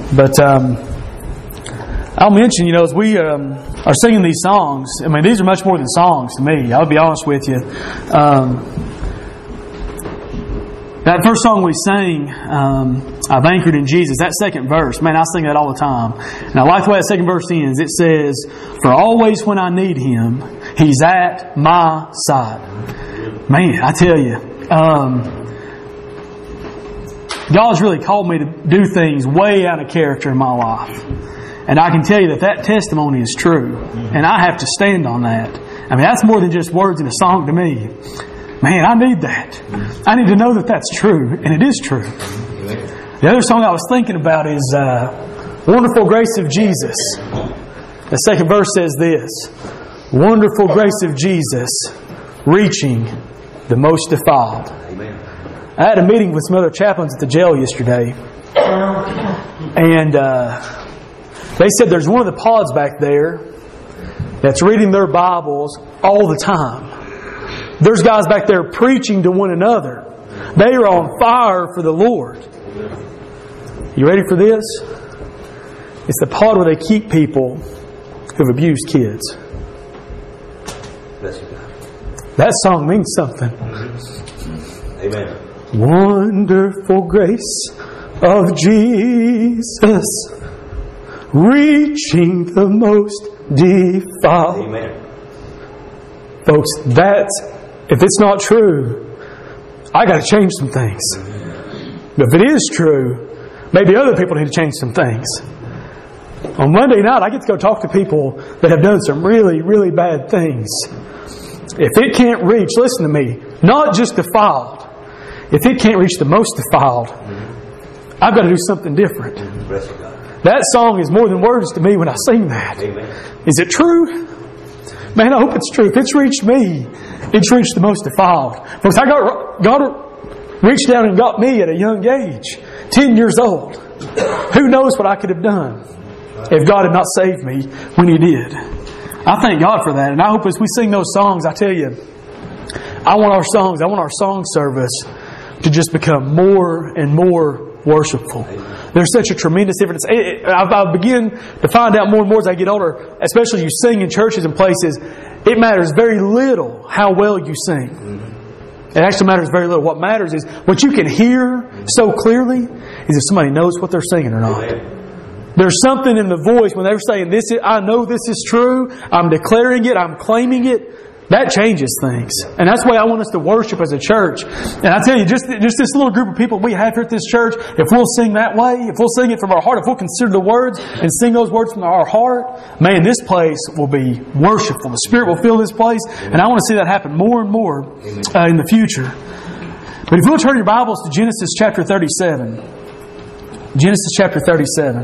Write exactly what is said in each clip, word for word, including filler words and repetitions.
But um, I'll mention, you know, as we um, are singing these songs, I mean, these are much more than songs to me. I'll be honest with you. Um, that first song we sang, um, I've anchored in Jesus, that second verse, man, I sing that all the time. And I like the way that second verse ends. It says, "For always when I need Him, He's at my side." Man, I tell you, um, God's really called me to do things way out of character in my life. And I can tell you that that testimony is true. And I have to stand on that. I mean, that's more than just words in a song to me. Man, I need that. I need to know that that's true. And it is true. The other song I was thinking about is uh, "Wonderful Grace of Jesus." The second verse says this: "Wonderful grace of Jesus, reaching the most defiled." I had a meeting with some other chaplains at the jail yesterday. And uh, they said there's one of the pods back there that's reading their Bibles all the time. There's guys back there preaching to one another. They are on fire for the Lord. You ready for this? It's the pod where they keep people who've abused kids. That song means something. Amen. Wonderful grace of Jesus, reaching the most defiled. Amen. Folks, that's, if it's not true, I got to change some things. But if it is true, maybe other people need to change some things. On Monday night, I get to go talk to people that have done some really, really bad things. If it can't reach, listen to me, not just defiled. If it can't reach the most defiled, I've got to do something different. That song is more than words to me when I sing that. Amen. Is it true? Man, I hope it's true. If it's reached me, it's reached the most defiled. Because I got God reached down and got me at a young age, ten years old. Who knows what I could have done if God had not saved me when He did. I thank God for that. And I hope as we sing those songs, I tell you, I want our songs, I want our song service to just become more and more worshipful. There's such a tremendous difference. I begin to find out more and more as I get older, especially you sing in churches and places, it matters very little how well you sing. It actually matters very little. What matters is what you can hear so clearly is if somebody knows what they're singing or not. There's something in the voice when they're saying, "This is, I know this is true. I'm declaring it. I'm claiming it." That changes things. And that's the way I want us to worship as a church. And I tell you, just, just this little group of people we have here at this church, if we'll sing that way, if we'll sing it from our heart, if we'll consider the words and sing those words from our heart, man, this place will be worshipful. The Spirit will fill this place. And I want to see that happen more and more uh, in the future. But if you'll turn your Bibles to Genesis chapter thirty-seven. Genesis chapter thirty-seven.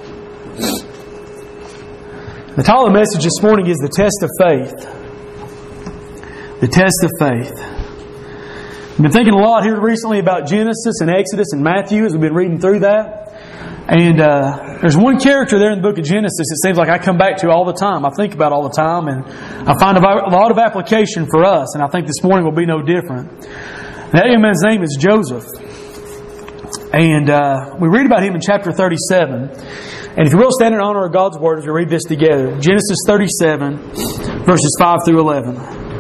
The title of the message this morning is The Test of Faith. The test of faith. I've been thinking a lot here recently about Genesis and Exodus and Matthew as we've been reading through that. And uh, there's one character there in the book of Genesis it seems like I come back to all the time. I think about all the time. And I find a lot of application for us. And I think this morning will be no different. That young man's name is Joseph. And uh, we read about him in chapter thirty-seven. And if you will, stand in honor of God's Word as we read this together. Genesis thirty-seven, verses five through eleven.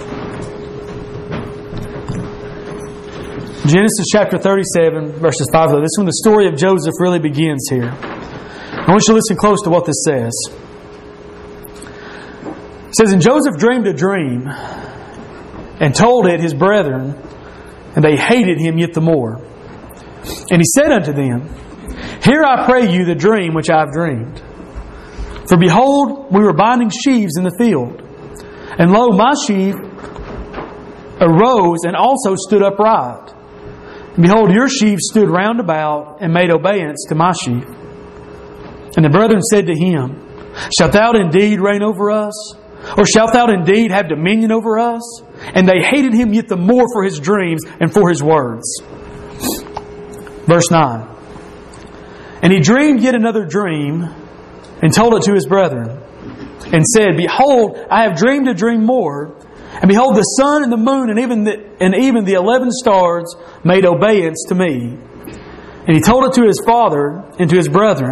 Genesis chapter thirty-seven, verses five through eleven. This is when the story of Joseph really begins here. I want you to listen close to what this says. It says, "And Joseph dreamed a dream, and told it his brethren, and they hated him yet the more. And he said unto them, Hear, I pray you, the dream which I have dreamed. For behold, we were binding sheaves in the field, and lo, my sheaf arose and also stood upright. And behold, your sheaf stood round about and made obeisance to my sheaf. And the brethren said to him, Shalt thou indeed reign over us? Or shalt thou indeed have dominion over us? And they hated him yet the more for his dreams and for his words." Verse nine. "And he dreamed yet another dream, and told it to his brethren, and said, Behold, I have dreamed a dream more. And behold, the sun and the moon and even the, and even the eleven stars made obeisance to me. And he told it to his father and to his brethren.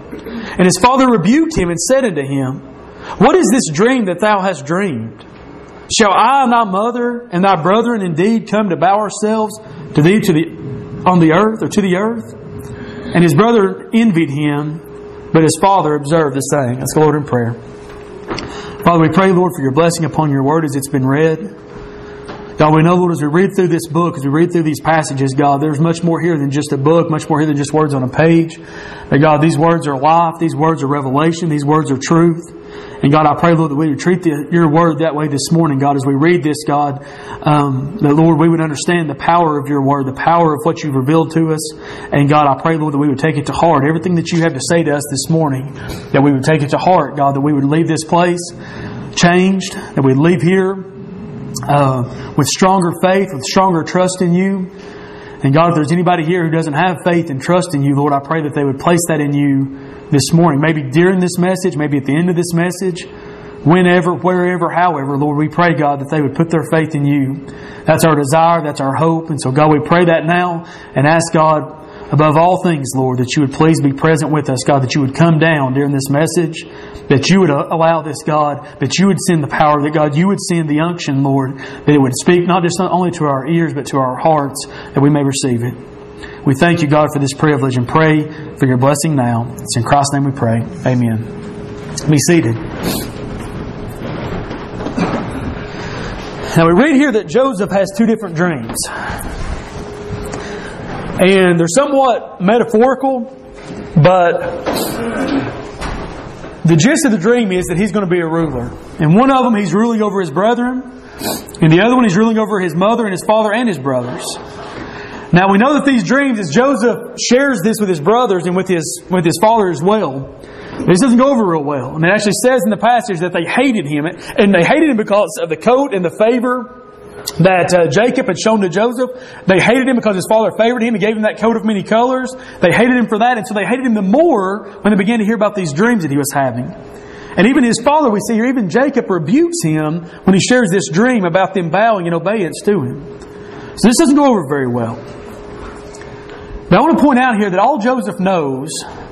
And his father rebuked him and said unto him, What is this dream that thou hast dreamed? Shall I and thy mother and thy brethren indeed come to bow ourselves to thee to the on the earth or to the earth? And his brother envied him, but his father observed the saying. Let's go, Lord, in prayer. Father, we pray, Lord, for your blessing upon your word as it's been read. God, we know, Lord, as we read through this book, as we read through these passages, God, there's much more here than just a book, much more here than just words on a page. But God, these words are life, these words are revelation, these words are truth. And God, I pray, Lord, that we would treat the, your word that way this morning, God, as we read this, God, um, that, Lord, we would understand the power of your word, the power of what you've revealed to us. And God, I pray, Lord, that we would take it to heart. Everything that you have to say to us this morning, that we would take it to heart, God, that we would leave this place changed, that we'd leave here uh, with stronger faith, with stronger trust in you. And God, if there's anybody here who doesn't have faith and trust in you, Lord, I pray that they would place that in you this morning. Maybe during this message, maybe at the end of this message, whenever, wherever, however, Lord, we pray, God, that they would put their faith in you. That's our desire, that's our hope. And so, God, we pray that now and ask, God, above all things, Lord, that you would please be present with us, God, that you would come down during this message, that you would allow this, God, that you would send the power, that, God, you would send the unction, Lord, that it would speak not just only to our ears, but to our hearts, that we may receive it. We thank you, God, for this privilege and pray for your blessing now. It's in Christ's name we pray. Amen. Be seated. Now we read here that Joseph has two different dreams. And they're somewhat metaphorical, but the gist of the dream is that he's going to be a ruler. And one of them, he's ruling over his brethren. And the other one, he's ruling over his mother and his father and his brothers. Now we know that these dreams, as Joseph shares this with his brothers and with his with his father as well, this doesn't go over real well. And it actually says in the passage that they hated him. And they hated him because of the coat and the favor that uh, Jacob had shown to Joseph. They hated him because his father favored him and gave him that coat of many colors. They hated him for that, and so they hated him the more when they began to hear about these dreams that he was having. And even his father, we see here, even Jacob rebukes him when he shares this dream about them bowing in obedience to him. So this doesn't go over very well. But I want to point out here that all Joseph knows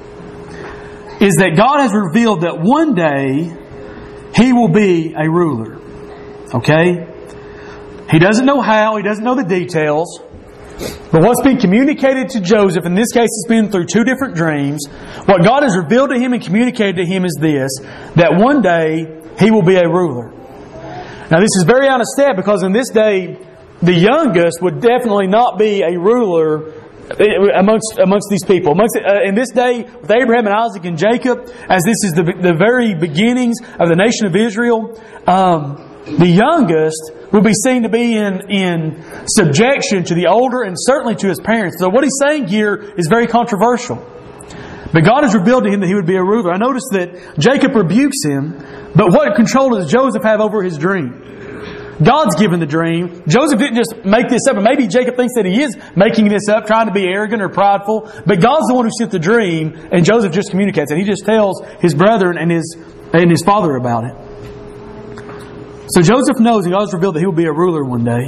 is that God has revealed that one day he will be a ruler. Okay? He doesn't know how, he doesn't know the details. But what's been communicated to Joseph, in this case it's been through two different dreams, what God has revealed to him and communicated to him is this, that one day he will be a ruler. Now this is very out of step because in this day, the youngest would definitely not be a ruler amongst amongst these people. Amongst, uh, in this day, with Abraham and Isaac and Jacob, as this is the, the very beginnings of the nation of Israel, um, the youngest would be seen to be in, in subjection to the older and certainly to his parents. So what he's saying here is very controversial. But God has revealed to him that he would be a ruler. I notice that Jacob rebukes him, but what control does Joseph have over his dream? God's given the dream. Joseph didn't just make this up, and maybe Jacob thinks that he is making this up, trying to be arrogant or prideful, but God's the one who sent the dream, and Joseph just communicates it. He just tells his brethren and his, and his father about it. So Joseph knows, and God has revealed that he will be a ruler one day.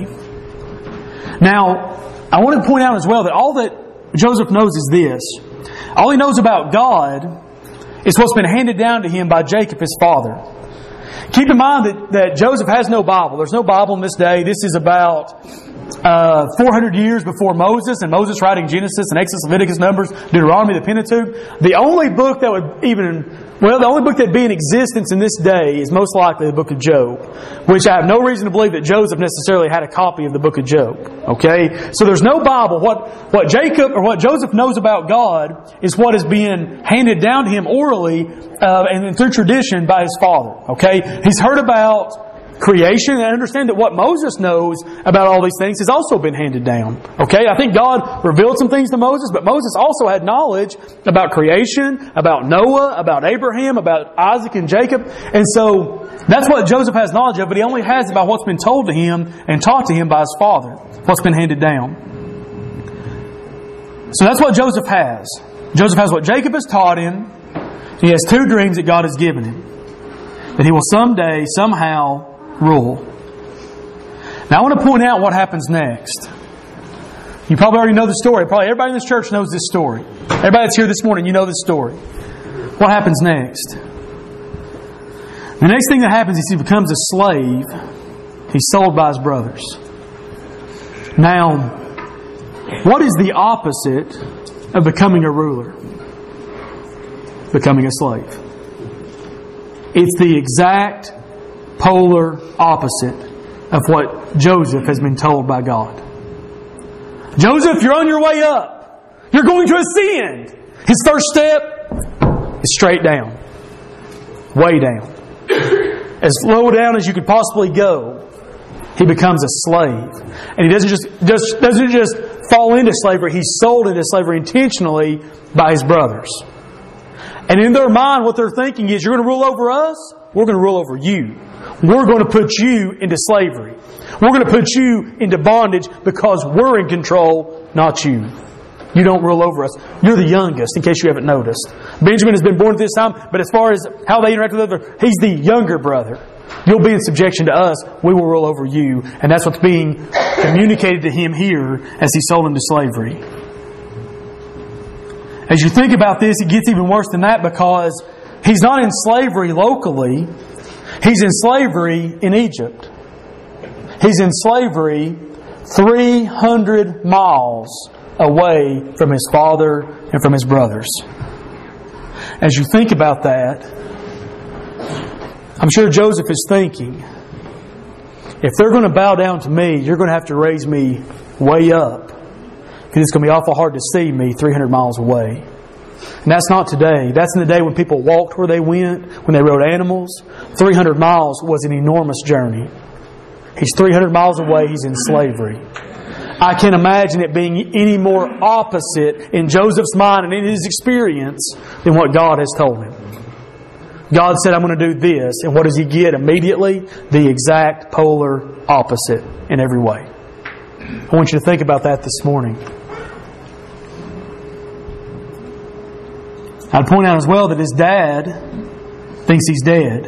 Now, I want to point out as well that all that Joseph knows is this. All he knows about God is what's been handed down to him by Jacob, his father. Keep in mind that, that Joseph has no Bible. There's no Bible in this day. This is about uh, four hundred years before Moses, and Moses writing Genesis and Exodus, Leviticus, Numbers, Deuteronomy, the Pentateuch. The only book that would even... Well, the only book that would be in existence in this day is most likely the book of Job, which I have no reason to believe that Joseph necessarily had a copy of the book of Job. Okay? So there's no Bible. What, what Jacob or what Joseph knows about God is what is being handed down to him orally uh, and through tradition by his father. Okay? He's heard about creation, and I understand that what Moses knows about all these things has also been handed down. Okay? I think God revealed some things to Moses, but Moses also had knowledge about creation, about Noah, about Abraham, about Isaac and Jacob. And so that's what Joseph has knowledge of, but he only has about what's been told to him and taught to him by his father, what's been handed down. So that's what Joseph has. Joseph has what Jacob has taught him. He has two dreams that God has given him. That he will someday, somehow, rule. Now I want to point out what happens next. You probably already know the story. Probably everybody in this church knows this story. Everybody that's here this morning, you know this story. what happens next? The next thing that happens is he becomes a slave. He's sold by his brothers. Now, what is the opposite of becoming a ruler? Becoming a slave. It's the exact polar opposite of what Joseph has been told by God. Joseph, you're on your way up. You're going to ascend. His first step is straight down. Way down. As low down as you could possibly go. He becomes a slave. And he doesn't just, just doesn't just fall into slavery. He's sold into slavery intentionally by his brothers. And in their mind, what they're thinking is, you're going to rule over us? We're going to rule over you. We're going to put you into slavery. We're going to put you into bondage because we're in control, not you. You don't rule over us. You're the youngest, in case you haven't noticed. Benjamin has been born at this time, but as far as how they interact with other, he's the younger brother. You'll be in subjection to us. We will rule over you. And that's what's being communicated to him here as he's sold into slavery. As you think about this, it gets even worse than that, because he's not in slavery locally. He's in slavery in Egypt. He's in slavery three hundred miles away from his father and from his brothers. As you think about that, I'm sure Joseph is thinking, if they're going to bow down to me, you're going to have to raise me way up. Because it's going to be awful hard to see me three hundred miles away. And that's not today. That's in the day when people walked where they went, when they rode animals. three hundred miles was an enormous journey. He's three hundred miles away. He's in slavery. I can't imagine it being any more opposite in Joseph's mind and in his experience than what God has told him. God said, I'm going to do this. And what does he get immediately? The exact polar opposite in every way. I want you to think about that this morning. I'd point out as well that his dad thinks he's dead.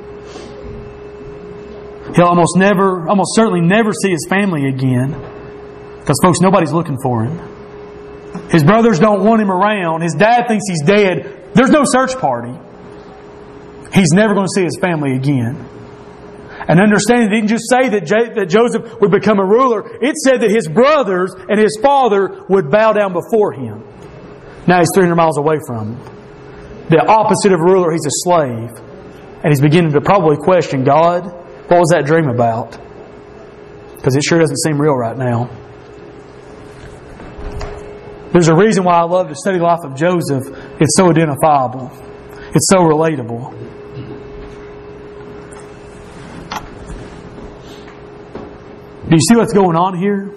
He'll almost never, almost certainly never see his family again. Because, folks, nobody's looking for him. His brothers don't want him around. His dad thinks he's dead. There's no search party. He's never going to see his family again. And understand, it didn't just say that, J- that Joseph would become a ruler. It said that his brothers and his father would bow down before him. Now he's three hundred miles away from him. The opposite of a ruler, he's a slave. And he's beginning to probably question, God, what was that dream about? Because it sure doesn't seem real right now. There's a reason why I love to study the life of Joseph. It's so identifiable. It's so relatable. Do you see what's going on here?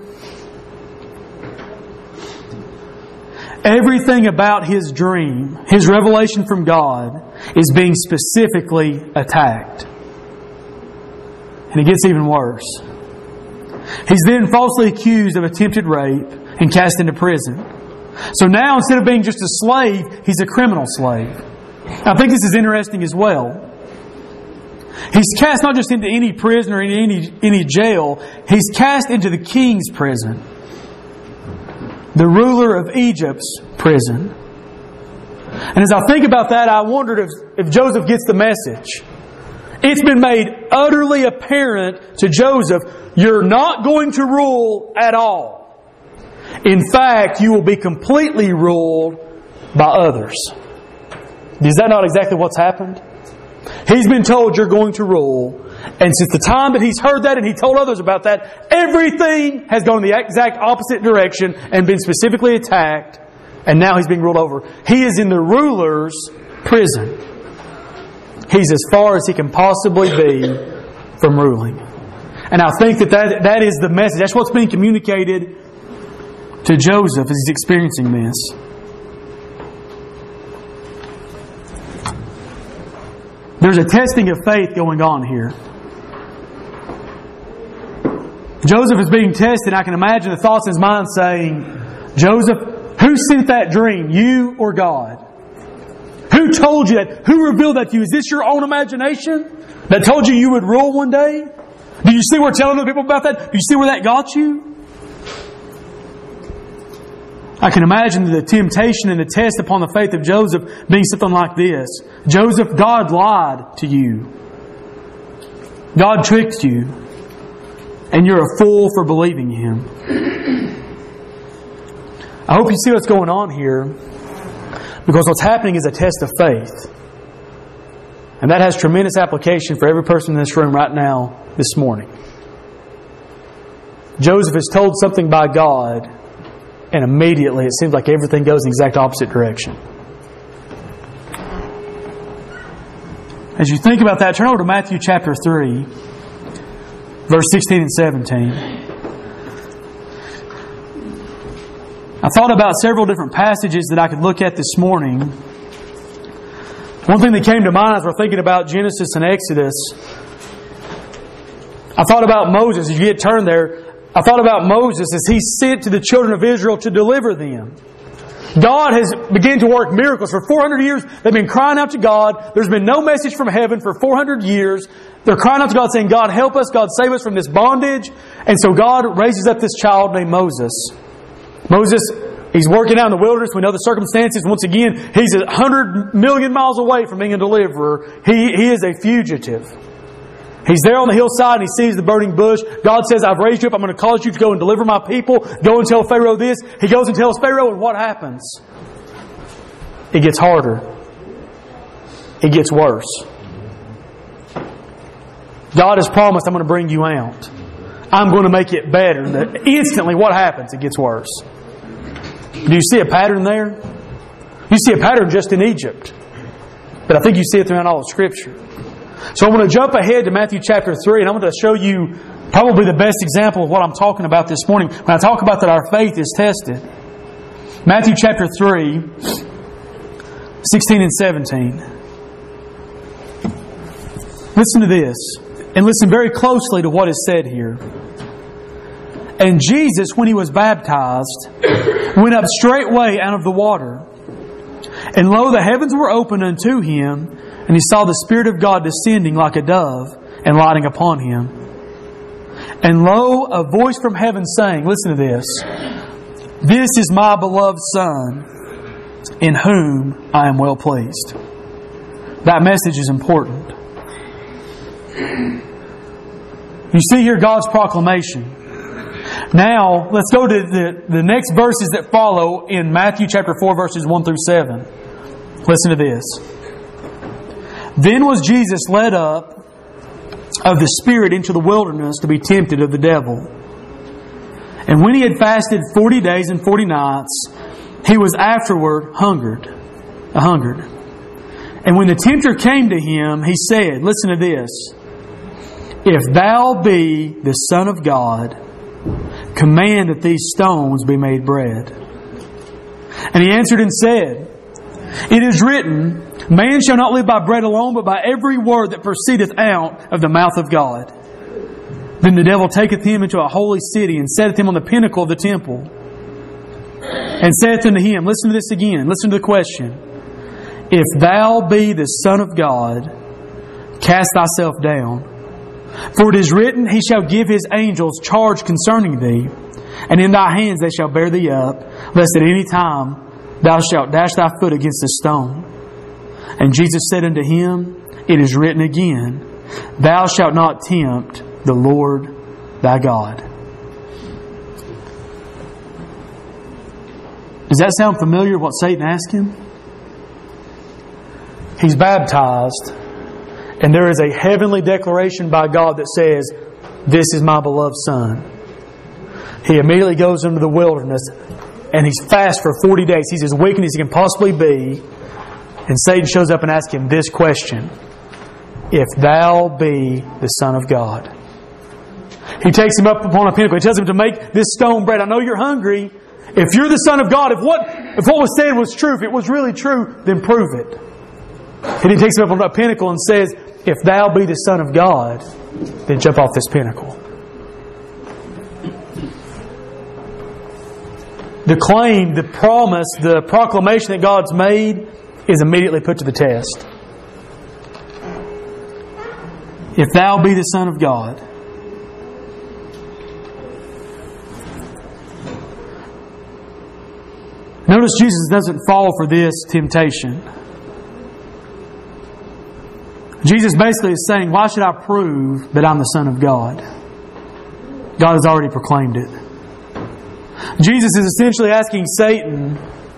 Everything about his dream, his revelation from God, is being specifically attacked. And it gets even worse. He's then falsely accused of attempted rape and cast into prison. So now, instead of being just a slave, he's a criminal slave. I think this is interesting as well. He's cast not just into any prison or in any, any jail. He's cast into the king's prison. The ruler of Egypt's prison. And as I think about that, I wondered if, if Joseph gets the message. It's been made utterly apparent to Joseph, you're not going to rule at all. In fact, you will be completely ruled by others. Is that not exactly what's happened? He's been told you're going to rule. And since the time that he's heard that and he told others about that, everything has gone in the exact opposite direction and been specifically attacked. And now he's being ruled over. He is in the ruler's prison. He's as far as he can possibly be from ruling. And I think that that, that is the message. That's what's being communicated to Joseph as he's experiencing this. There's a testing of faith going on here. Joseph is being tested. I can imagine the thoughts in his mind saying, Joseph, who sent that dream? You or God? Who told you that? Who revealed that to you? Is this your own imagination that told you you would rule one day? Do you see where telling other people about that? Do you see where that got you? I can imagine the temptation and the test upon the faith of Joseph being something like this. Joseph, God lied to you. God tricked you. And you're a fool for believing Him. I hope you see what's going on here, because what's happening is a test of faith. And that has tremendous application for every person in this room right now, this morning. Joseph is told something by God, and immediately it seems like everything goes in the exact opposite direction. As you think about that, turn over to Matthew chapter three, verse sixteen and seventeen. I thought about several different passages that I could look at this morning. One thing that came to mind as we're thinking about Genesis and Exodus, I thought about Moses. As you get turned there, I thought about Moses as he sent to the children of Israel to deliver them. God has begun to work miracles. For four hundred years, they've been crying out to God. There's been no message from heaven for four hundred years. They're crying out to God saying, God, help us. God, save us from this bondage. And so God raises up this child named Moses. Moses, he's working out in the wilderness. We know the circumstances. Once again, he's a hundred million miles away from being a deliverer. He, he is a fugitive. He's there on the hillside and he sees the burning bush. God says, I've raised you up. I'm going to cause you to go and deliver my people. Go and tell Pharaoh this. He goes and tells Pharaoh, and what happens? It gets harder. It gets worse. God has promised, I'm going to bring you out. I'm going to make it better. And instantly, what happens? It gets worse. Do you see a pattern there? You see a pattern just in Egypt. But I think you see it throughout all of Scripture. So I'm going to jump ahead to Matthew chapter three, and I'm going to show you probably the best example of what I'm talking about this morning when I talk about that our faith is tested. Matthew chapter three, sixteen and seventeen. Listen to this, and listen very closely to what is said here. And Jesus, when He was baptized, went up straightway out of the water. And lo, the heavens were opened unto Him, and He saw the Spirit of God descending like a dove and lighting upon Him. And lo, a voice from heaven saying, listen to this, This is my beloved Son, in whom I am well pleased. That message is important. You see here God's proclamation. Now, let's go to the, the next verses that follow in Matthew chapter four, verses one through seven. Listen to this. Then was Jesus led up of the Spirit into the wilderness to be tempted of the devil. And when He had fasted forty days and forty nights, He was afterward hungered. A hungered. And when the tempter came to Him, He said, listen to this, If thou be the Son of God, command that these stones be made bread. And He answered and said, It is written, Man shall not live by bread alone, but by every word that proceedeth out of the mouth of God. Then the devil taketh him into a holy city, and setteth him on the pinnacle of the temple, and saith unto him, listen to this again, listen to the question, If thou be the Son of God, cast thyself down. For it is written, He shall give His angels charge concerning thee, and in thy hands they shall bear thee up, lest at any time thou shalt dash thy foot against a stone. And Jesus said unto him, It is written again, Thou shalt not tempt the Lord thy God. Does that sound familiar, what Satan asked him? He's baptized, and there is a heavenly declaration by God that says, This is my beloved Son. He immediately goes into the wilderness, and he's fast for forty days. He's as weakened as he can possibly be. And Satan shows up and asks him this question, If thou be the Son of God. He takes him up upon a pinnacle. He tells him to make this stone bread. I know you're hungry. If you're the Son of God, if what, if what was said was true, if it was really true, then prove it. And he takes him up on a pinnacle and says, If thou be the Son of God, then jump off this pinnacle. The claim, the promise, the proclamation that God's made is immediately put to the test. If thou be the Son of God. Notice Jesus doesn't fall for this temptation. Jesus basically is saying, why should I prove that I'm the Son of God? God has already proclaimed it. Jesus is essentially asking Satan,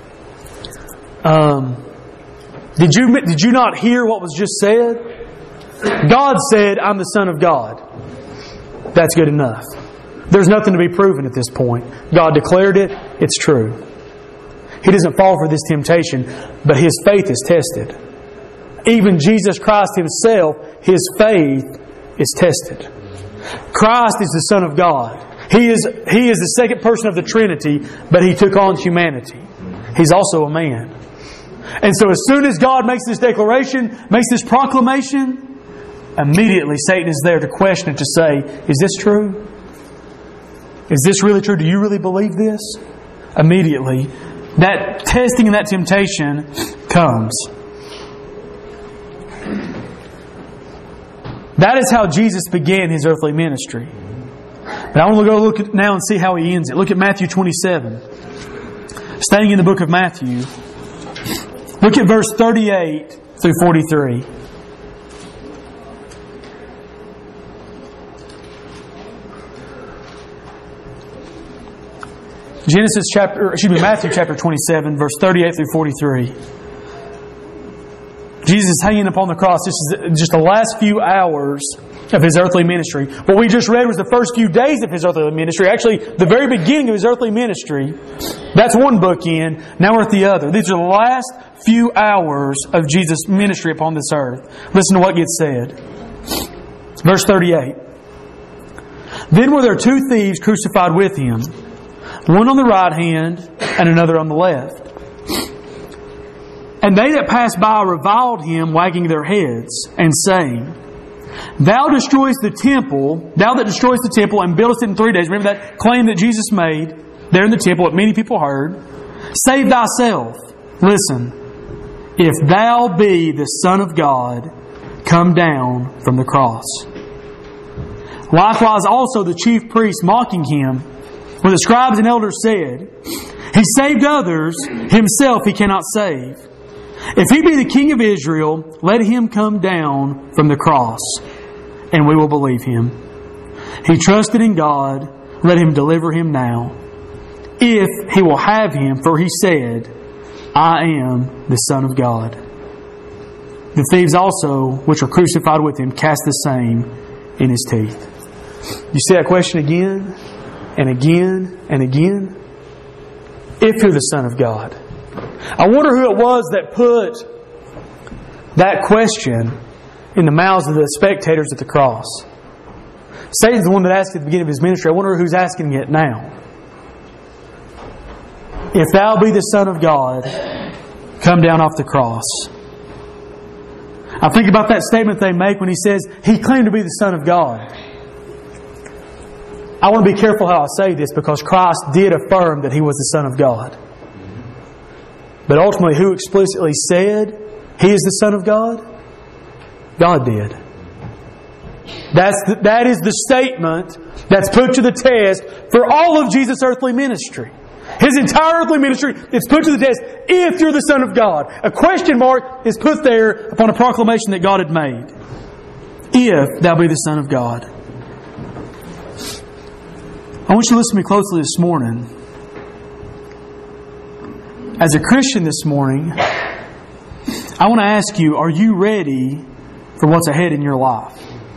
um, did you, did you not hear what was just said? God said, I'm the Son of God. That's good enough. There's nothing to be proven at this point. God declared it. It's true. He doesn't fall for this temptation, but his faith is tested. Even Jesus Christ Himself, His faith is tested. Christ is the Son of God. He is, He is the second person of the Trinity, but He took on humanity. He's also a man. And so as soon as God makes this declaration, makes this proclamation, immediately Satan is there to question it, to say, is this true? Is this really true? Do you really believe this? Immediately, that testing and that temptation comes. That is how Jesus began His earthly ministry. But I want to go look at now and see how He ends it. Look at Matthew twenty-seven. Staying in the book of Matthew. Look at verse thirty-eight through forty-three. Genesis chapter, excuse me, Matthew chapter twenty-seven, verse thirty-eight through forty-three. Jesus is hanging upon the cross. This is just the last few hours of His earthly ministry. What we just read was the first few days of His earthly ministry. Actually, the very beginning of His earthly ministry. That's one bookend. Now we're at the other. These are the last few hours of Jesus' ministry upon this earth. Listen to what gets said. Verse thirty-eight. Then were there two thieves crucified with Him, one on the right hand and another on the left. And they that passed by reviled Him, wagging their heads, and saying, Thou destroyest the temple, thou that destroyest the temple and buildest it in three days. Remember that claim that Jesus made there in the temple that many people heard. Save thyself. Listen, if thou be the Son of God, come down from the cross. Likewise also the chief priests mocking Him, when the scribes and elders said, He saved others, Himself He cannot save. If He be the King of Israel, let Him come down from the cross, and we will believe Him. He trusted in God, let Him deliver Him now, if He will have Him, for He said, I am the Son of God. The thieves also, which were crucified with Him, cast the same in His teeth. You see that question again, and again, and again? If you're the Son of God. I wonder who it was that put that question in the mouths of the spectators at the cross. Satan's the one that asked it at the beginning of His ministry. I wonder who's asking it now. If thou be the Son of God, come down off the cross. I think about that statement they make when He says He claimed to be the Son of God. I want to be careful how I say this, because Christ did affirm that He was the Son of God. But ultimately, who explicitly said He is the Son of God? God did. That's the, that is the statement that's put to the test for all of Jesus' earthly ministry. His entire earthly ministry is put to the test, if you're the Son of God. A question mark is put there upon a proclamation that God had made. If thou be the Son of God. I want you to listen to me closely this morning. As a Christian this morning, I want to ask you, are you ready for what's ahead in your life?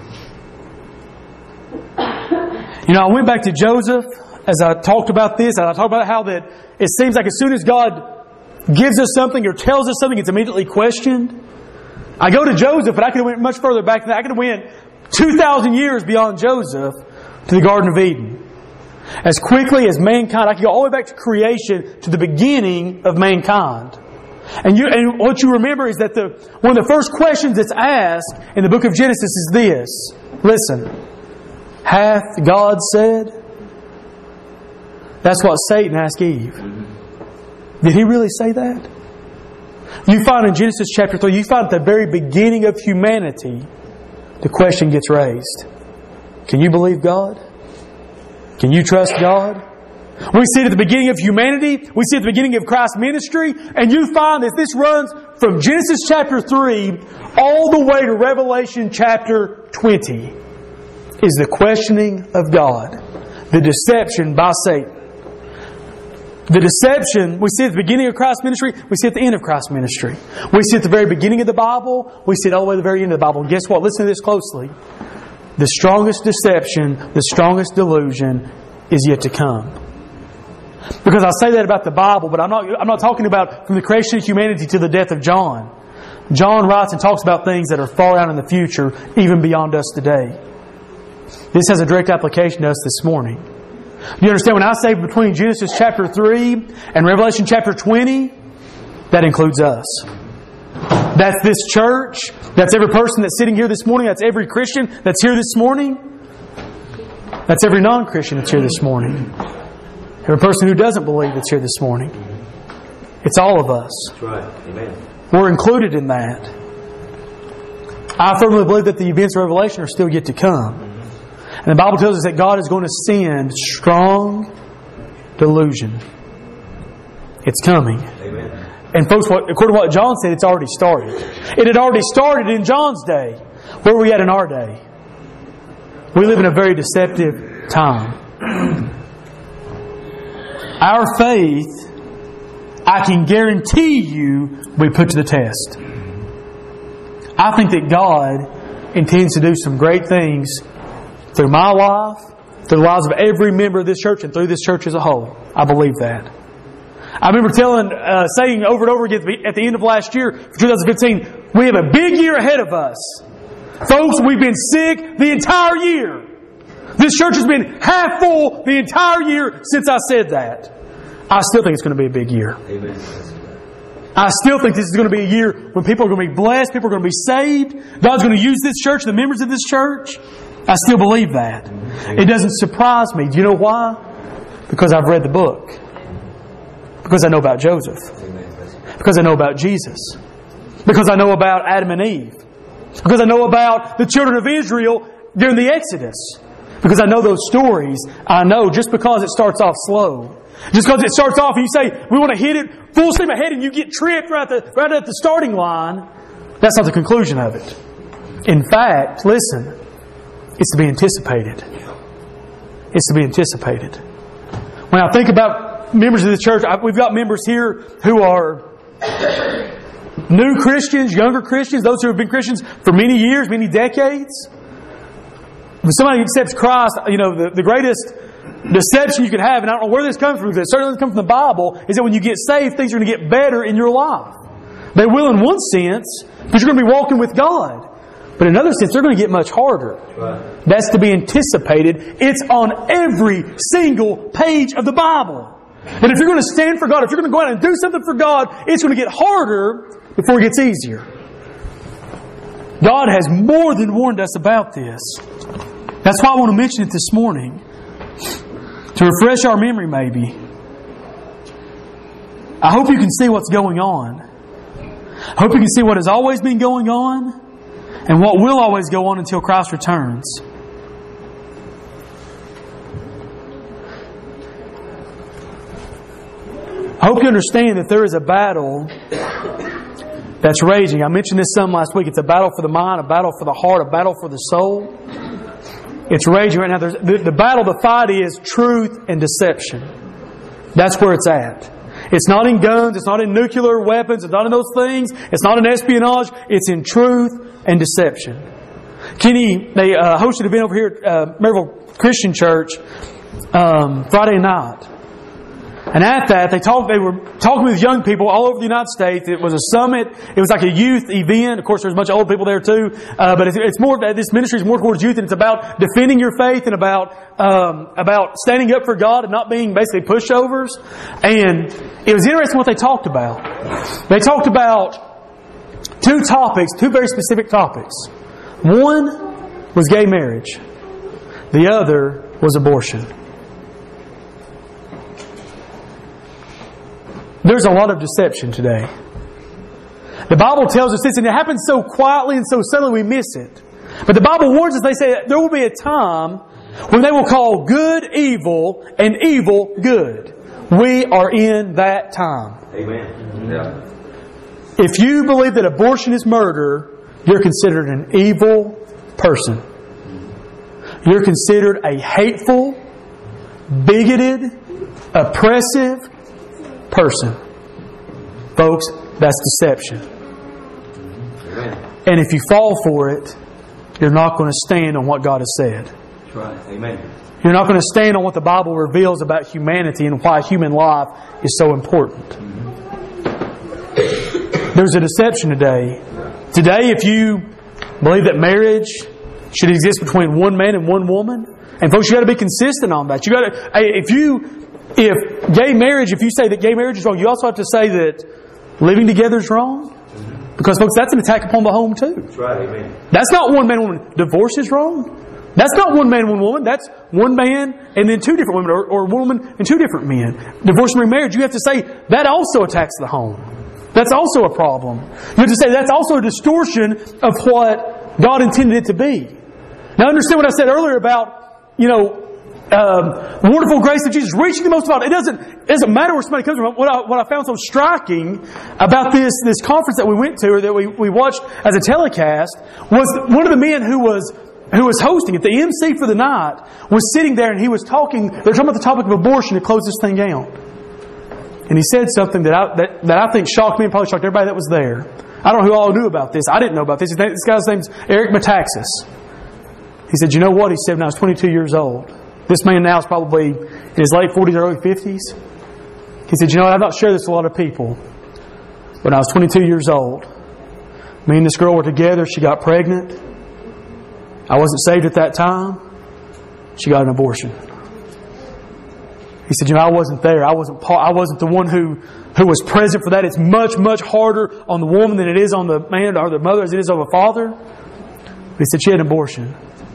You know, I went back to Joseph as I talked about this, and I talked about how that it seems like as soon as God gives us something or tells us something, it's immediately questioned. I go to Joseph, but I could have went much further back than that. I could have went two thousand years beyond Joseph to the Garden of Eden. As quickly as mankind, I can go all the way back to creation, to the beginning of mankind. And you, and what you remember is that the one of the first questions that's asked in the book of Genesis is this. Listen, hath God said? That's what Satan asked Eve. Did he really say that? You find in Genesis chapter three, you find at the very beginning of humanity, the question gets raised. Can you believe God? Can you trust God? We see it at the beginning of humanity. We see it at the beginning of Christ's ministry. And you find that this runs from Genesis chapter three all the way to Revelation chapter twenty. Is the questioning of God. The deception by Satan. The deception we see at the beginning of Christ's ministry. We see at the end of Christ's ministry. We see at the very beginning of the Bible. We see it all the way to the very end of the Bible. And guess what? Listen to this closely. The strongest deception, the strongest delusion is yet to come. Because I say that about the Bible, but I'm not, I'm not talking about from the creation of humanity to the death of John. John writes and talks about things that are far out in the future, even beyond us today. This has a direct application to us this morning. Do you understand? When I say between Genesis chapter three and Revelation chapter twenty, that includes us. That's this church. That's every person that's sitting here this morning. That's every Christian that's here this morning. That's every non-Christian that's here this morning. Every person who doesn't believe that's here this morning. It's all of us. That's right. Amen. We're included in that. I firmly believe that the events of Revelation are still yet to come. And the Bible tells us that God is going to send strong delusion. It's coming. Amen. And folks, according to what John said, it's already started. It had already started in John's day. Where are we at in our day? We live in a very deceptive time. Our faith, I can guarantee you, will be put to the test. I think that God intends to do some great things through my life, through the lives of every member of this church, and through this church as a whole. I believe that. I remember telling, uh, saying over and over again at the end of last year, for twenty fifteen, we have a big year ahead of us. Folks, we've been sick the entire year. This church has been half full the entire year since I said that. I still think it's going to be a big year. Amen. I still think this is going to be a year when people are going to be blessed, people are going to be saved. God's going to use this church, the members of this church. I still believe that. It doesn't surprise me. Do you know why? Because I've read the book. Because I know about Joseph. Because I know about Jesus. Because I know about Adam and Eve. Because I know about the children of Israel during the Exodus. Because I know those stories. I know just because it starts off slow. Just because it starts off and you say, we want to hit it full steam ahead and you get tripped right at the, right at the starting line. That's not the conclusion of it. In fact, listen, it's to be anticipated. It's to be anticipated. When I think about members of the church, we've got members here who are new Christians, younger Christians, those who have been Christians for many years, many decades. When somebody accepts Christ, you know, the, the greatest deception you can have, and I don't know where this comes from, because it certainly doesn't come from the Bible, is that when you get saved, things are going to get better in your life. They will in one sense, because you're going to be walking with God. But in another sense, they're going to get much harder. Right. That's to be anticipated. It's on every single page of the Bible. And if you're going to stand for God, if you're going to go out and do something for God, it's going to get harder before it gets easier. God has more than warned us about this. That's why I want to mention it this morning. To refresh our memory, maybe. I hope you can see what's going on. I hope you can see what has always been going on and what will always go on until Christ returns. I hope you understand that there is a battle that's raging. I mentioned this some last week. It's a battle for the mind, a battle for the heart, a battle for the soul. It's raging right now. There's, the, the battle, the fight is truth and deception. That's where it's at. It's not in guns. It's not in nuclear weapons. It's not in those things. It's not in espionage. It's in truth and deception. Kenny, they uh, hosted an event over here at uh, Maryville Christian Church um, Friday night. And at that, they talked. They were talking with young people all over the United States. It was a summit. It was like a youth event. Of course, there's a bunch of old people there too. Uh, but it's, it's more. This ministry is more towards youth, and it's about defending your faith and about um, about standing up for God and not being basically pushovers. And it was interesting what they talked about. They talked about two topics, two very specific topics. One was gay marriage. The other was abortion. There's a lot of deception today. The Bible tells us this, and it happens so quietly and so subtly we miss it. But the Bible warns us, they say there will be a time When they will call good evil and evil good. We are in that time. Amen. Yeah. If you believe that abortion is murder, you're considered an evil person. You're considered a hateful, bigoted, oppressive person. Folks, that's deception. Amen. And if you fall for it, you're not going to stand on what God has said. That's right. Amen. You're not going to stand on what the Bible reveals about humanity and why human life is so important. There's a deception today. Today, if you believe that marriage should exist between one man and one woman, and folks, you got to be consistent on that. You got to, if you, if gay marriage, if you say that gay marriage is wrong, you also have to say that living together is wrong, because folks, that's an attack upon the home too. That's right. Amen. That's not one man and woman. Divorce is wrong. That's not one man and one woman. That's one man and then two different women, or, or one woman and two different men. Divorce and remarriage, you have to say that also attacks the home. That's also a problem. You have to say that's also a distortion of what God intended it to be. Now understand what I said earlier about, you know, um, wonderful grace of Jesus, reaching the most of all. It doesn't, it doesn't matter where somebody comes from. What I, what I found so striking about this, this conference that we went to, or that we, we watched as a telecast, was one of the men who was who was hosting it, the M C for the night, was sitting there and he was talking, they were talking about the topic of abortion to close this thing out. And he said something that I, that, that I think shocked me and probably shocked everybody that was there. I don't know who all knew about this. I didn't know about this. This guy's name's Eric Metaxas. He said, you know what? He said, when I was twenty-two years old, this man now is probably in his late forties, early fifties. He said, you know what? I've not shared this with a lot of people. When I was twenty-two years old, me and this girl were together. She got pregnant. I wasn't saved at that time. She got an abortion. He said, you know, I wasn't there. I wasn't I wasn't the one who, who was present for that. It's much, much harder on the woman than it is on the man or the mother as it is on the father. But he said, she had an abortion.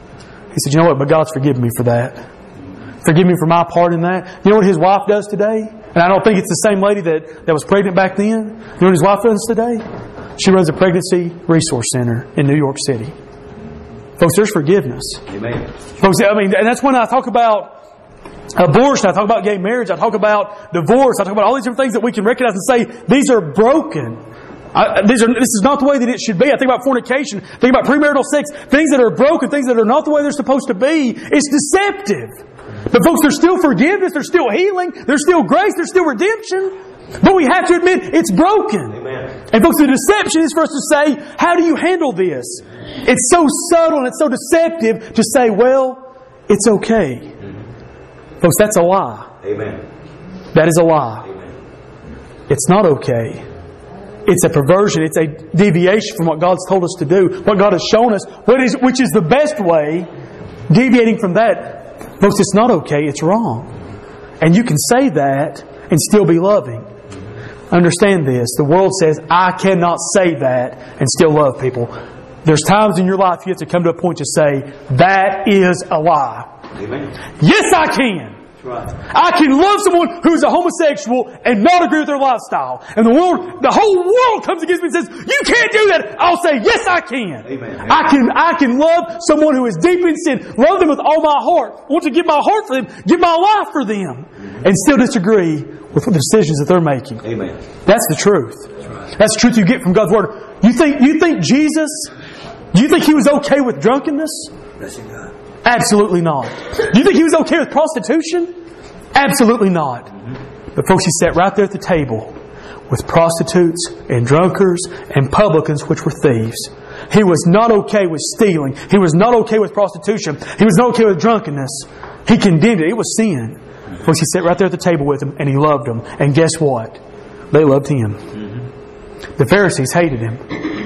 He said, you know what? But God's forgiven me for that. Forgive me for my part in that. You know what his wife does today? And I don't think it's the same lady that, that was pregnant back then. You know what his wife does today? She runs a pregnancy resource center in New York City. Folks, there's forgiveness. Amen. Folks, I mean, and that's when I talk about abortion, I talk about gay marriage, I talk about divorce, I talk about all these different things that we can recognize and say, these are broken. I, these are, this is not the way that it should be. I think about fornication, think about premarital sex, things that are broken, things that are not the way they're supposed to be. It's deceptive. But folks, there's still forgiveness, there's still healing, there's still grace, there's still redemption. But we have to admit, it's broken. Amen. And folks, the deception is for us to say, how do you handle this? It's so subtle and it's so deceptive to say, well, it's okay. Mm-hmm. Folks, that's a lie. Amen. That is a lie. Amen. It's not okay. It's a perversion. It's a deviation from what God's told us to do. What God has shown us, what is, which is the best way. Deviating from that, folks, it's not okay. It's wrong. And you can say that and still be loving. Understand this. The world says, I cannot say that and still love people. There's times in your life you have to come to a point to say, that is a lie. Amen. Yes, I can. Right. I can love someone who's a homosexual and not agree with their lifestyle. And the world, the whole world comes against me and says, you can't do that. I'll say, yes, I can. Amen. I can, I can love someone who is deep in sin, love them with all my heart, want to give my heart for them, give my life for them, mm-hmm. and still disagree with the decisions that they're making. Amen. That's the truth. That's right. That's the truth you get from God's Word. You think, you think Jesus, do you think He was okay with drunkenness? Blessing God. Absolutely not. Do you think He was okay with prostitution? Absolutely not. Mm-hmm. But folks, He sat right there at the table with prostitutes and drunkards and publicans, which were thieves. He was not okay with stealing. He was not okay with prostitution. He was not okay with drunkenness. He condemned it. It was sin. Folks, He sat right there at the table with them and He loved them. And guess what? They loved Him. Mm-hmm. The Pharisees hated Him.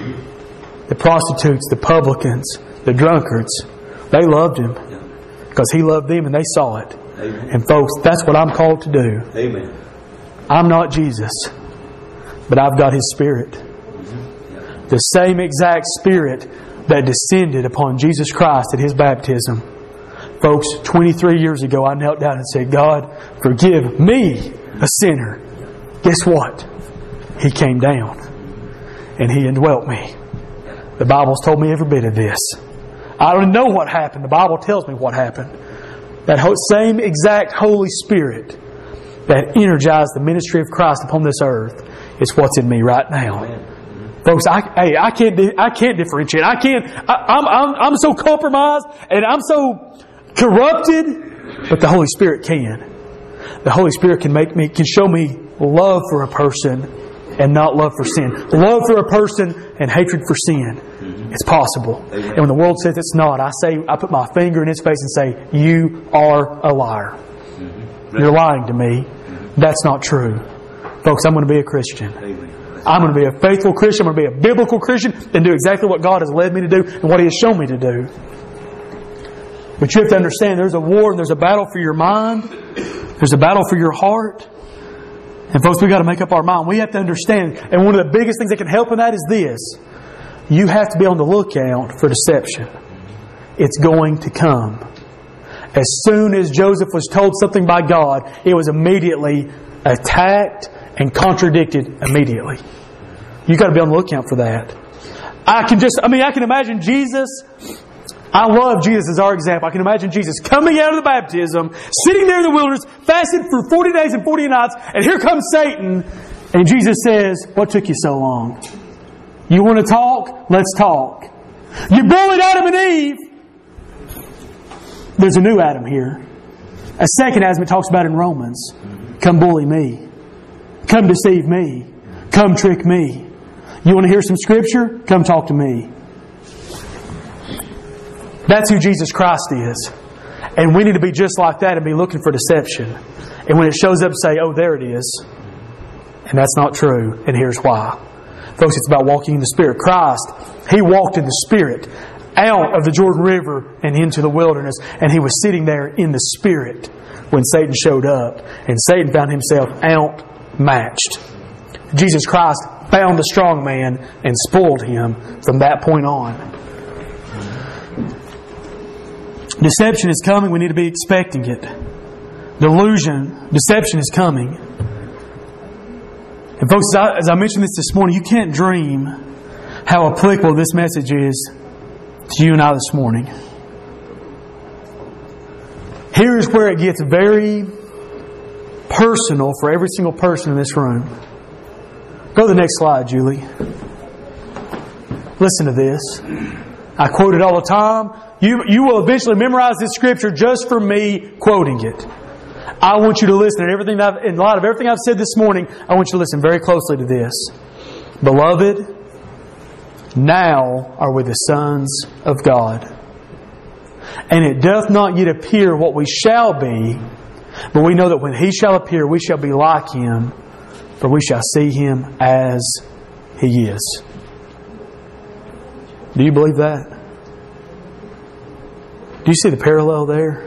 The prostitutes, the publicans, the drunkards, they loved Him because He loved them and they saw it. Amen. And folks, that's what I'm called to do. Amen. I'm not Jesus, but I've got His Spirit. Mm-hmm. The same exact Spirit that descended upon Jesus Christ at His baptism. Folks, twenty-three years ago I knelt down and said, God, forgive me, a sinner. Guess what? He came down and He indwelt me. The Bible's told me every bit of this. I don't know what happened. The Bible tells me what happened. That same exact Holy Spirit that energized the ministry of Christ upon this earth is what's in me right now. Amen. Folks, I, hey, I can't, I can't differentiate. I can't. I, I'm, I'm, I'm so compromised and I'm so corrupted, but the Holy Spirit can. The Holy Spirit can make me, can show me love for a person and not love for sin. Love for a person and hatred for sin. Mm-hmm. It's possible. Amen. And when the world says it's not, I say, I put my finger in its face and say, you are a liar. Mm-hmm. You're lying to me. Mm-hmm. That's not true. Folks, I'm going to be a Christian. Amen. I'm going to be a faithful Christian. I'm going to be a biblical Christian and do exactly what God has led me to do and what He has shown me to do. But you have to understand there's a war and there's a battle for your mind. There's a battle for your heart. And folks, we've got to make up our mind. We have to understand. And one of the biggest things that can help in that is this. You have to be on the lookout for deception. It's going to come. As soon as Joseph was told something by God, it was immediately attacked and contradicted immediately. You've got to be on the lookout for that. I can just, I mean, I can imagine Jesus. I love Jesus as our example. I can imagine Jesus coming out of the baptism, sitting there in the wilderness, fasted for forty days and forty nights, and here comes Satan, and Jesus says, what took you so long? You want to talk? Let's talk. You bullied Adam and Eve. There's a new Adam here. A second Adam it talks about in Romans. Come bully me. Come deceive me. Come trick me. You want to hear some Scripture? Come talk to me. That's who Jesus Christ is. And we need to be just like that and be looking for deception. And when it shows up, say, oh, there it is. And that's not true. And here's why. Folks, it's about walking in the Spirit. Christ, He walked in the Spirit out of the Jordan River and into the wilderness. And He was sitting there in the Spirit when Satan showed up. And Satan found himself outmatched. Jesus Christ found the strong man and spoiled him from that point on. Deception is coming. We need to be expecting it. Delusion, deception is coming. And folks, as I, as I mentioned this this morning, you can't dream how applicable this message is to you and I this morning. Here is where it gets very personal for every single person in this room. Go to the next slide, Julie. Listen to this. I quote it all the time. You, you will eventually memorize this Scripture just for me quoting it. I want you to listen to everything I've, in light of everything I've said this morning. I want you to listen very closely to this. Beloved, now are we the sons of God. And it doth not yet appear what we shall be, but we know that when He shall appear, we shall be like Him, for we shall see Him as He is. Do you believe that? Do you see the parallel there?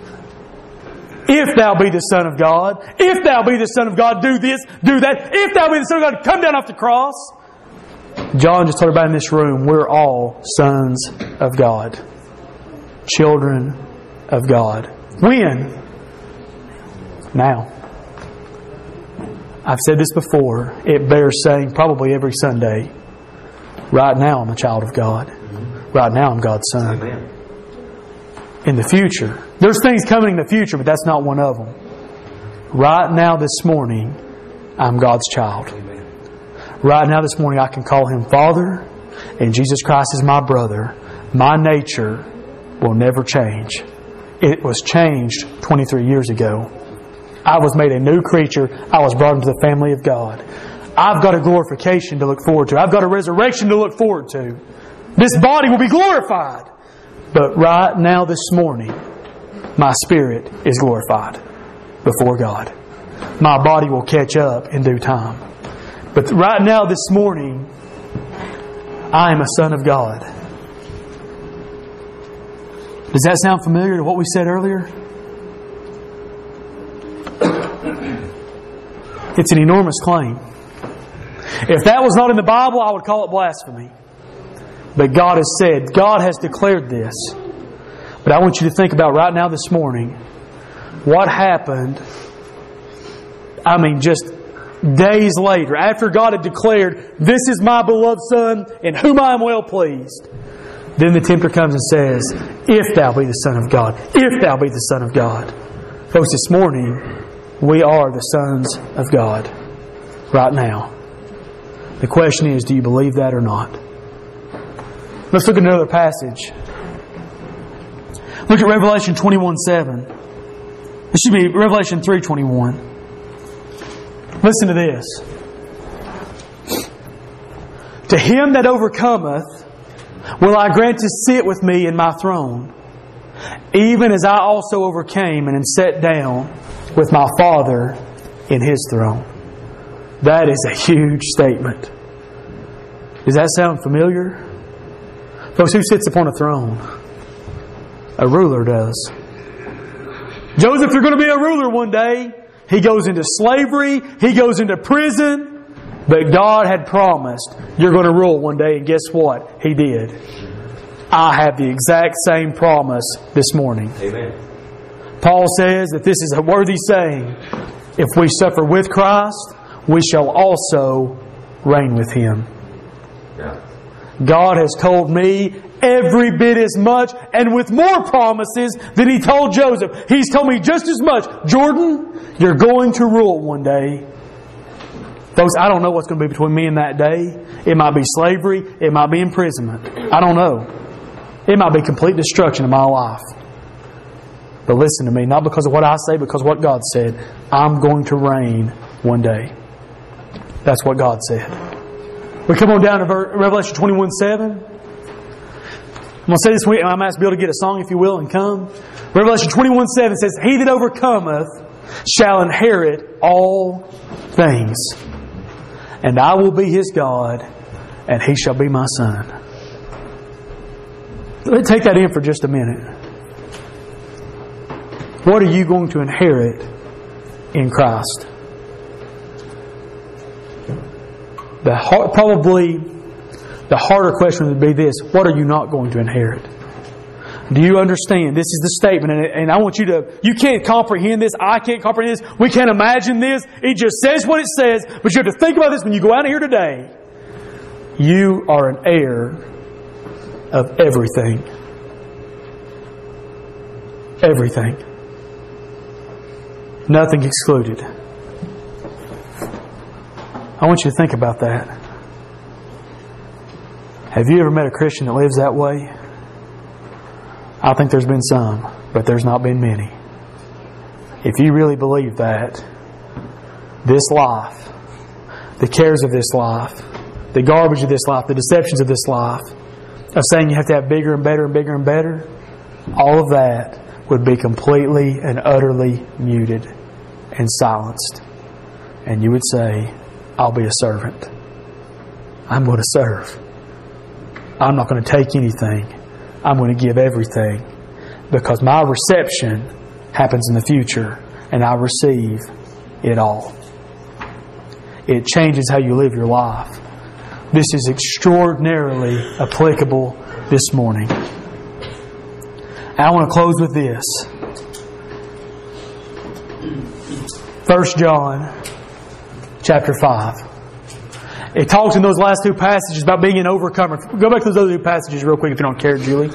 If thou be the Son of God, if thou be the Son of God, do this, do that. If thou be the Son of God, come down off the cross. John just told everybody in this room, we're all sons of God. Children of God. When? Now. I've said this before. It bears saying probably every Sunday. Right now I'm a child of God. Right now I'm God's son. Amen. In the future. There's things coming in the future, but that's not one of them. Right now this morning, I'm God's child. Amen. Right now this morning, I can call Him Father, and Jesus Christ is my brother. My nature will never change. It was changed twenty-three years ago. I was made a new creature. I was brought into the family of God. I've got a glorification to look forward to. I've got a resurrection to look forward to. This body will be glorified. But right now this morning, my spirit is glorified before God. My body will catch up in due time. But right now this morning, I am a son of God. Does that sound familiar to what we said earlier? It's an enormous claim. If that was not in the Bible, I would call it blasphemy. But God has said, God has declared this. But I want you to think about right now this morning, what happened, I mean just days later, after God had declared, this is my beloved Son in whom I am well pleased. Then the tempter comes and says, if thou be the Son of God, if thou be the Son of God. Folks, this morning, we are the sons of God. Right now. The question is, do you believe that or not? Let's look at another passage. Look at Revelation twenty-one seven. Excuse me, Revelation three twenty-one. Listen to this. To him that overcometh will I grant to sit with me in my throne, even as I also overcame and am set down with my Father in His throne. That is a huge statement. Does that sound familiar? Folks, who sits upon a throne? A ruler does. Joseph, you're going to be a ruler one day. He goes into slavery. He goes into prison. But God had promised, you're going to rule one day. And guess what? He did. I have the exact same promise this morning. Amen. Paul says that this is a worthy saying. If we suffer with Christ, we shall also reign with Him. Yeah. God has told me every bit as much and with more promises than He told Joseph. He's told me just as much. Jordan, you're going to rule one day. Folks, I don't know what's going to be between me and that day. It might be slavery. It might be imprisonment. I don't know. It might be complete destruction of my life. But listen to me, not because of what I say, because of what God said. I'm going to reign one day. That's what God said. We come on down to Revelation twenty-one seven. I'm going to say this week, I'm going to ask Bill to get a song, if you will, and come. Revelation twenty-one seven says, he that overcometh shall inherit all things. And I will be his God, and he shall be my son. Let's take that in for just a minute. What are you going to inherit in Christ? The hard, probably the harder question would be this: what are you not going to inherit? Do you understand? This is the statement, and, and I want you to, you can't comprehend this, I can't comprehend this, we can't imagine this. It just says what it says, but you have to think about this when you go out of here today. You are an heir of everything. Everything. Nothing excluded. I want you to think about that. Have you ever met a Christian that lives that way? I think there's been some, but there's not been many. If you really believe that, this life, the cares of this life, the garbage of this life, the deceptions of this life, of saying you have to have bigger and better and bigger and better, all of that would be completely and utterly muted and silenced. And you would say, I'll be a servant. I'm going to serve. I'm not going to take anything. I'm going to give everything, because my reception happens in the future and I receive it all. It changes how you live your life. This is extraordinarily applicable this morning. And I want to close with this. First John chapter five. It talks in those last two passages about being an overcomer. Go back to those other two passages real quick if you don't care, Julie.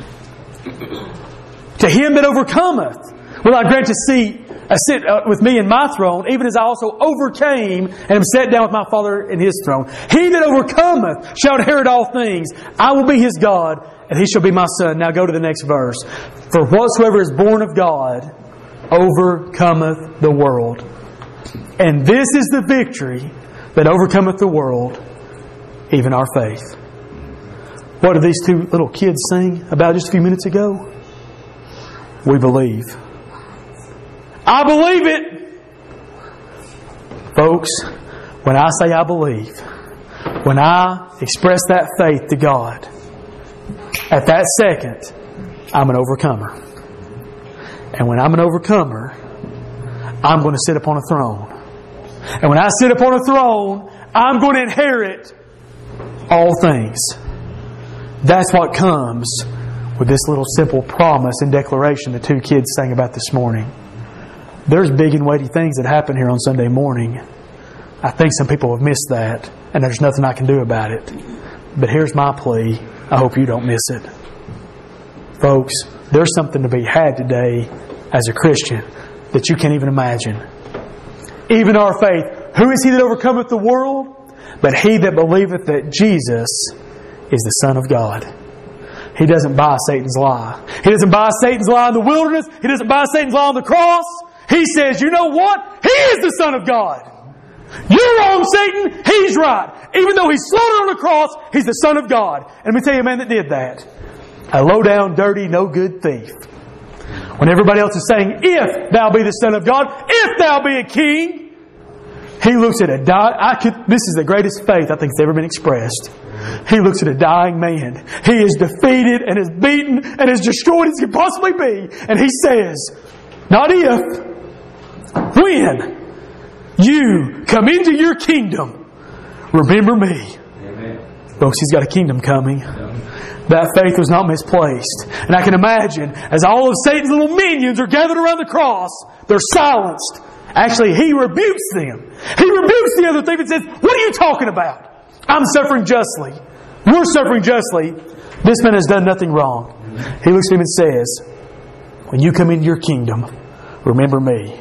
To him that overcometh will I grant to seat, uh, sit uh, with me in my throne, even as I also overcame and am set down with my Father in His throne. He that overcometh shall inherit all things. I will be his God, and he shall be my son. Now go to the next verse. For whatsoever is born of God overcometh the world. And this is the victory that overcometh the world, even our faith. What did these two little kids sing about just a few minutes ago? We believe. I believe it! Folks, when I say I believe, when I express that faith to God, at that second, I'm an overcomer. And when I'm an overcomer, I'm going to sit upon a throne. And when I sit upon a throne, I'm going to inherit all things. That's what comes with this little simple promise and declaration the two kids sang about this morning. There's big and weighty things that happen here on Sunday morning. I think some people have missed that, and there's nothing I can do about it. But here's my plea. I hope you don't miss it. Folks, there's something to be had today as a Christian that you can't even imagine. Even our faith. Who is he that overcometh the world? But he that believeth that Jesus is the Son of God. He doesn't buy Satan's lie. He doesn't buy Satan's lie in the wilderness. He doesn't buy Satan's lie on the cross. He says, you know what? He is the Son of God. You're wrong, Satan. He's right. Even though He's slaughtered on the cross, He's the Son of God. And let me tell you a man that did that. A low-down, dirty, no-good thief. When everybody else is saying, if thou be the Son of God, if thou be a king, he looks at a die. I could. This is the greatest faith I think that's ever been expressed. He looks at a dying man. He is defeated and is beaten and is destroyed as he can possibly be. And he says, not if, when you come into your kingdom, remember me. Amen. Folks, He's got a kingdom coming. That faith was not misplaced. And I can imagine, as all of Satan's little minions are gathered around the cross, they're silenced. Actually, He rebukes them. He rebukes the other thief and says, what are you talking about? I'm suffering justly. We're suffering justly. This man has done nothing wrong. He looks at him and says, when you come into your kingdom, remember me.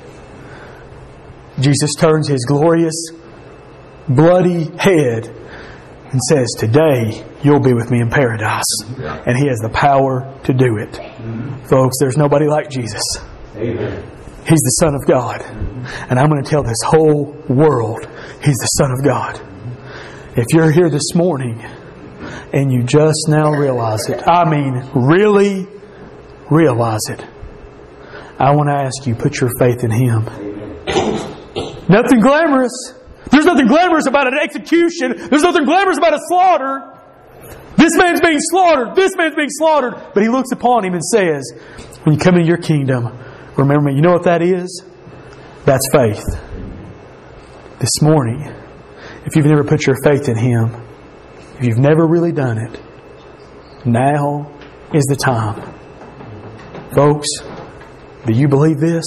Jesus turns His glorious, bloody head and says, today you'll be with me in paradise. And He has the power to do it. Folks, there's nobody like Jesus. Amen. He's the Son of God. And I'm going to tell this whole world He's the Son of God. If you're here this morning and you just now realize it, I mean really realize it, I want to ask you, put your faith in Him. Nothing glamorous. There's nothing glamorous about an execution. There's nothing glamorous about a slaughter. This man's being slaughtered. This man's being slaughtered. But He looks upon him and says, when you come into your kingdom, remember me. You know what that is? That's faith. This morning, if you've never put your faith in Him, if you've never really done it, now is the time. Folks, do you believe this?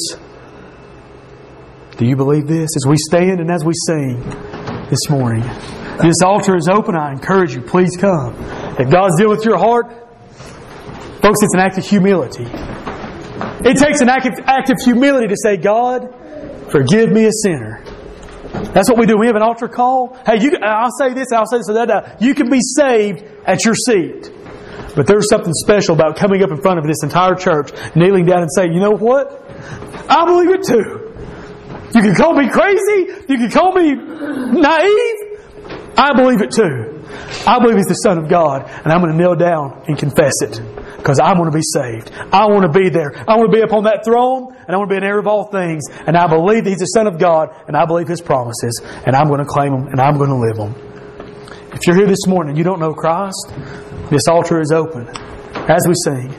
Do you believe this? As we stand and as we sing this morning, this altar is open. I encourage you, please come. If God's dealing with your heart, folks, it's an act of humility. It takes an act of, act of humility to say, God, forgive me a sinner. That's what we do. We have an altar call. Hey, you, I'll say this, I'll say this, that, that. You can be saved at your seat. But there's something special about coming up in front of this entire church, kneeling down and saying, you know what? I believe it too. You can call me crazy. You can call me naive. I believe it too. I believe He's the Son of God. And I'm going to kneel down and confess it. Because I want to be saved. I want to be there. I want to be upon that throne. And I want to be an heir of all things. And I believe that He's the Son of God. And I believe His promises. And I'm going to claim them. And I'm going to live them. If you're here this morning and you don't know Christ, this altar is open. As we sing.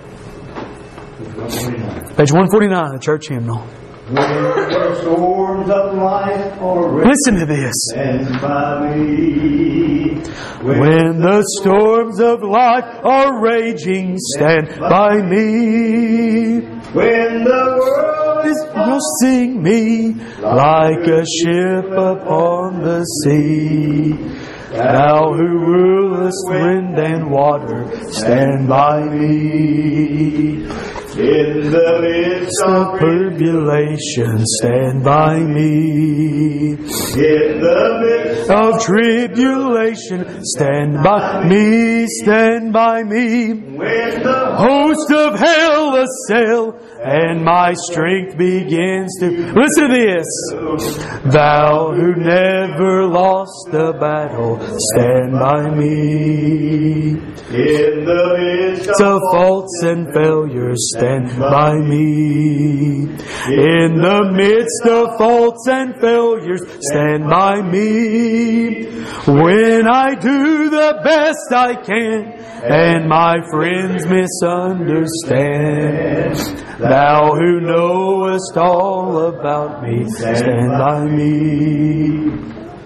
Page one forty-nine, the church hymnal. When the storms of life are raging, listen to this. stand by me. When the storms of life are raging, stand by me. When the world is You'll sing me like a ship upon the sea. Thou who rulest wind and water, stand by me. in the midst of tribulation, stand by me. in the midst Of tribulation, stand by me, stand by me. when the Host of hell assail, and my strength begins to... Listen to this. Thou who never lost the battle, stand by me. in the midst Of faults and failures, stand by me. In the midst of faults and failures, stand by me. When I do the best I can, and my friends misunderstand, Thou who knowest all about me, stand by me.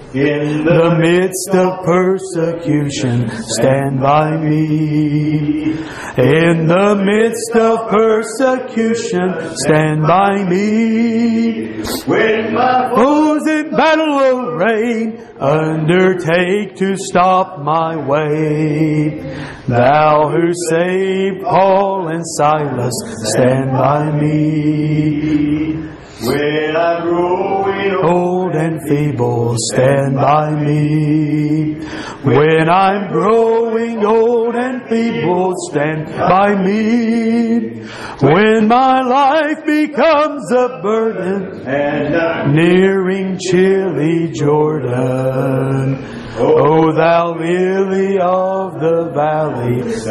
In the midst of persecution, stand by me. In the midst of persecution, stand by me. when my Foes in battle array undertake to stop my way. Thou who saved Paul and Silas, stand by me. when I'm growing old, Old and feeble, stand by me. When I'm growing old and feeble, stand by me. When my life becomes a burden, and I'm nearing chilly Jordan, O thou lily of the valley,